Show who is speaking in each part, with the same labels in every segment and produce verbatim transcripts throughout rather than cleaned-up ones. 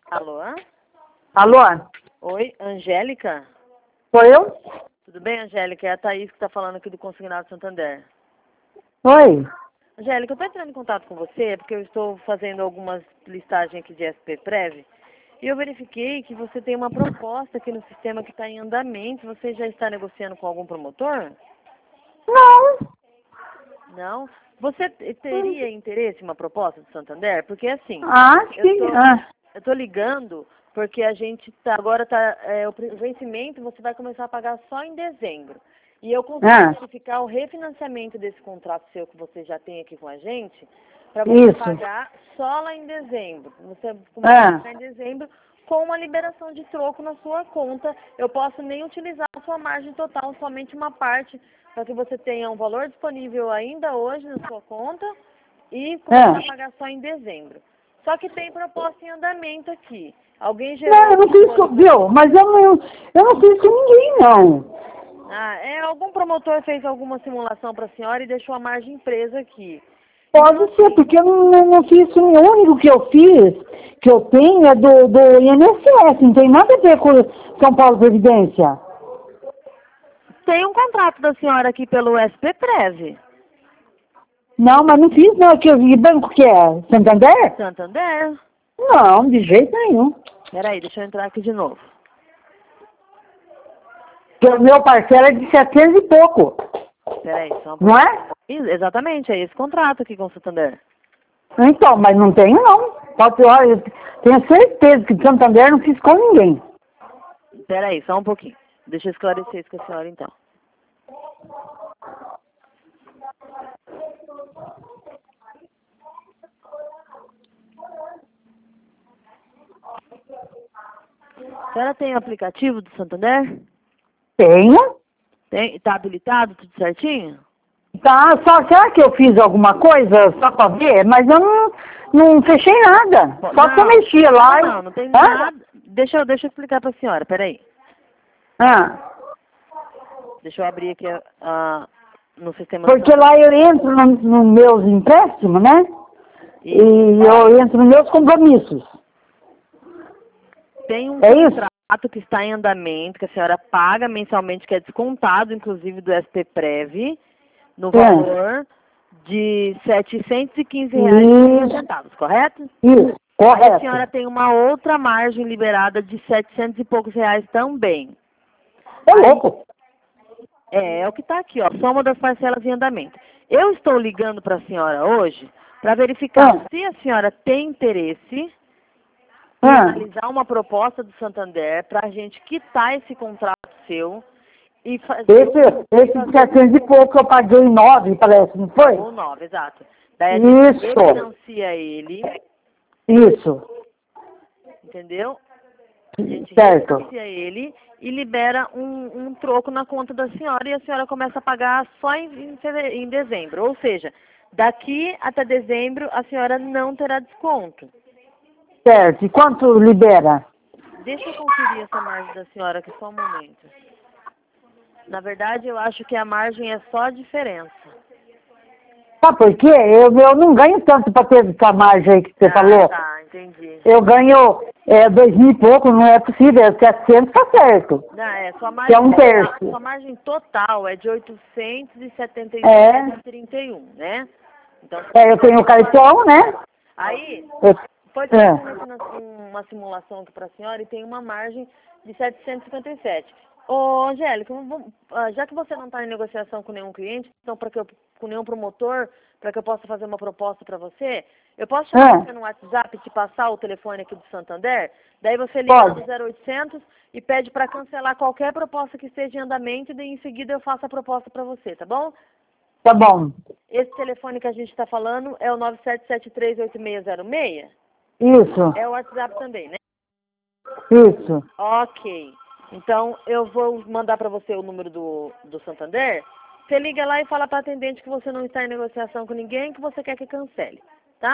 Speaker 1: Alô?
Speaker 2: Alô?
Speaker 1: Oi, Angélica?
Speaker 2: Sou eu?
Speaker 1: Tudo bem, Angélica? É a Thaís que está falando aqui do Consignado Santander.
Speaker 2: Oi.
Speaker 1: Angélica, eu estou entrando em contato com você porque eu estou fazendo algumas listagens aqui de S P Prev e eu verifiquei que você tem uma proposta aqui no sistema que está em andamento. Você já está negociando com algum promotor?
Speaker 2: Não.
Speaker 1: Não? Você te- teria interesse em uma proposta do Santander? Porque assim,
Speaker 2: Ah,
Speaker 1: eu
Speaker 2: sim.
Speaker 1: tô,
Speaker 2: Ah,
Speaker 1: eu tô ligando porque a gente tá, agora tá, é, o pre- vencimento você vai começar a pagar só em dezembro. E eu consegui
Speaker 2: ah,
Speaker 1: verificar o refinanciamento desse contrato seu que você já tem aqui com a gente, para você
Speaker 2: isso.
Speaker 1: pagar só lá em dezembro. Você começa a
Speaker 2: Ah,
Speaker 1: pagar em dezembro com uma liberação de troco na sua conta. Eu posso nem utilizar a sua margem total, somente uma parte, para que você tenha um valor disponível ainda hoje na sua conta e começar
Speaker 2: ah.
Speaker 1: a pagar só em dezembro. Só que tem proposta em andamento aqui. Alguém gerou
Speaker 2: Não, eu não
Speaker 1: algum
Speaker 2: fiz com,
Speaker 1: plano?
Speaker 2: viu? Mas eu não, eu não fiz com ninguém, não.
Speaker 1: Ah, é, algum promotor fez alguma simulação para a senhora e deixou a margem presa aqui. Então,
Speaker 2: Pode ser,
Speaker 1: assim,
Speaker 2: porque eu não, não, não fiz com o único que eu fiz, que eu tenho, é do, do I N S S, não tem nada a ver com São Paulo Previdência.
Speaker 1: tem um contrato da senhora aqui pelo S P Prev.
Speaker 2: Não, mas não fiz, não. Que, que banco que é? Santander?
Speaker 1: Santander.
Speaker 2: Não, de jeito nenhum.
Speaker 1: Peraí, deixa eu entrar aqui de novo.
Speaker 2: Porque o meu parceiro é de setecentos e pouco,
Speaker 1: Peraí, só um
Speaker 2: não
Speaker 1: pouquinho.
Speaker 2: é?
Speaker 1: Isso, exatamente, é esse contrato aqui com o Santander.
Speaker 2: Então, mas não tenho não. Pode, olha, eu tenho certeza que de Santander não fiz com ninguém.
Speaker 1: Peraí, só um pouquinho. Deixa eu esclarecer isso com a senhora, então. A senhora tem o aplicativo do Santander?
Speaker 2: Tenho.
Speaker 1: Tem? Tá habilitado, tudo certinho?
Speaker 2: Tá, só, será que eu fiz alguma coisa só pra ver? Mas eu não, não fechei nada.
Speaker 1: Bom,
Speaker 2: Só que eu
Speaker 1: não,
Speaker 2: mexia lá
Speaker 1: não,
Speaker 2: e...
Speaker 1: não, não tem
Speaker 2: Hã?
Speaker 1: nada. Deixa eu, deixa eu explicar pra senhora, peraí.
Speaker 2: Ah,
Speaker 1: Deixa eu abrir aqui a, a- no sistema do
Speaker 2: porque
Speaker 1: Santander.
Speaker 2: lá eu entro nos no meus empréstimos, né? E
Speaker 1: Isso.
Speaker 2: eu entro nos meus compromissos.
Speaker 1: Tem um
Speaker 2: É isso?
Speaker 1: contrato que está em andamento, que a senhora paga mensalmente, que é descontado, inclusive, do S P Prev, no
Speaker 2: É.
Speaker 1: valor de setecentos e quinze reais e cinquenta
Speaker 2: Isso,
Speaker 1: centavos, correto?
Speaker 2: isso,
Speaker 1: Aí a senhora
Speaker 2: correto.
Speaker 1: tem uma outra margem liberada de setecentos e poucos reais também.
Speaker 2: É
Speaker 1: Aí,
Speaker 2: louco.
Speaker 1: é, é o que está aqui, ó, soma das parcelas em andamento. Eu estou ligando para a senhora hoje para verificar
Speaker 2: Ah,
Speaker 1: se a senhora tem interesse em
Speaker 2: ah.
Speaker 1: analisar uma proposta do Santander para a gente quitar esse contrato seu e fazer,
Speaker 2: Esse,
Speaker 1: e
Speaker 2: esse de
Speaker 1: fazer
Speaker 2: setecentos e pouco eu paguei nove, parece, não foi?
Speaker 1: o nove, exato. Daí a gente
Speaker 2: Isso,
Speaker 1: refinancia ele,
Speaker 2: isso,
Speaker 1: entendeu? A gente
Speaker 2: certo.
Speaker 1: refinancia ele e libera um, um troco na conta da senhora e a senhora começa a pagar só em, em, feve- em dezembro. Ou seja, daqui até dezembro a senhora não terá desconto.
Speaker 2: Certo. E quanto libera?
Speaker 1: Deixa eu conferir essa margem da senhora aqui só um momento. Na verdade, eu acho que a margem é só a diferença.
Speaker 2: Sabe por quê? Eu, eu não ganho tanto para ter essa margem aí que você
Speaker 1: Ah,
Speaker 2: falou.
Speaker 1: tá, entendi.
Speaker 2: Eu ganho é, dois mil e pouco, não é possível, é setecentos tá certo.
Speaker 1: Não, é, sua
Speaker 2: Que é
Speaker 1: margem
Speaker 2: um
Speaker 1: total,
Speaker 2: terço.
Speaker 1: sua margem total é de oitocentos e setenta e sete
Speaker 2: É,
Speaker 1: vírgula trinta e um, né? Então,
Speaker 2: é, eu tenho o cartão, né?
Speaker 1: aí,
Speaker 2: Eu,
Speaker 1: foi feita um
Speaker 2: é,
Speaker 1: refina- uma simulação aqui para a senhora e tem uma margem de setecentos e cinquenta e sete. Ô, Angélica, vamos- ah, já que você não está em negociação com nenhum cliente, então para que eu, com nenhum promotor, para que eu possa fazer uma proposta para você, eu posso chamar
Speaker 2: é,
Speaker 1: você no WhatsApp e te passar o telefone aqui do Santander? Daí você liga lá no
Speaker 2: pode.
Speaker 1: zero oitocentos e pede para cancelar qualquer proposta que esteja em andamento e daí em seguida eu faço a proposta para você, tá bom?
Speaker 2: Tá bom.
Speaker 1: Esse telefone que a gente está falando é o nove sete sete três oito seis zero seis?
Speaker 2: Isso,
Speaker 1: É o WhatsApp também, né?
Speaker 2: isso.
Speaker 1: Ok. Então, eu vou mandar para você o número do, do Santander. Você liga lá e fala para a atendente que você não está em negociação com ninguém, que você quer que cancele, tá?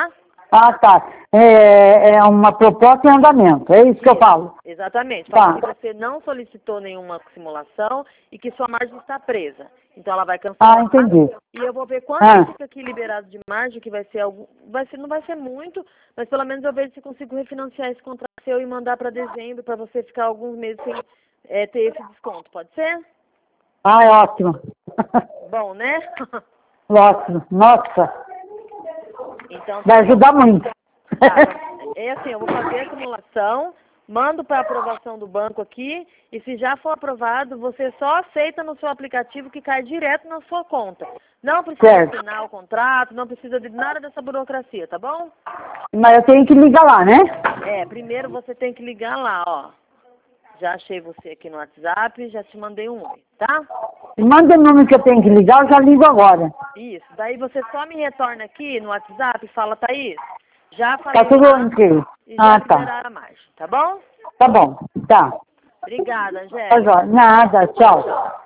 Speaker 2: Ah, tá. É, é uma proposta em andamento, é isso que eu falo.
Speaker 1: Exatamente.
Speaker 2: Tá.
Speaker 1: Fala que você não solicitou nenhuma simulação e que sua margem está presa. Então ela vai cancelar.
Speaker 2: Ah, entendi.
Speaker 1: E eu vou ver quanto
Speaker 2: Ah.
Speaker 1: fica aqui liberado de margem, que vai ser algum. Vai ser, não vai ser muito, mas pelo menos eu vejo se consigo refinanciar esse contrato seu e mandar para dezembro, para você ficar alguns meses sem é, ter esse desconto. Pode ser?
Speaker 2: Ah, é ótimo.
Speaker 1: Bom, né?
Speaker 2: Ótimo. Nossa.
Speaker 1: Então,
Speaker 2: vai ajudar muito.
Speaker 1: Tá, é assim, eu vou fazer a simulação, mando para aprovação do banco aqui, e se já for aprovado, você só aceita no seu aplicativo que cai direto na sua conta. Não precisa
Speaker 2: Certo.
Speaker 1: assinar o contrato, não precisa de nada dessa burocracia, tá bom?
Speaker 2: Mas eu tenho que ligar lá, né?
Speaker 1: É, primeiro você tem que ligar lá, ó. Já achei você aqui no WhatsApp, já te mandei um oi, tá?
Speaker 2: Manda o número que eu tenho que ligar, eu já ligo agora.
Speaker 1: Isso, daí você só me retorna aqui no WhatsApp e fala, Thaís, já falei
Speaker 2: Tá tudo
Speaker 1: lá
Speaker 2: ok.
Speaker 1: e já
Speaker 2: Ah, tá.
Speaker 1: liberaram a margem, tá bom?
Speaker 2: Tá bom. Tá.
Speaker 1: Obrigada,
Speaker 2: Tá
Speaker 1: Angélica.
Speaker 2: jóia. Nada. Tchau.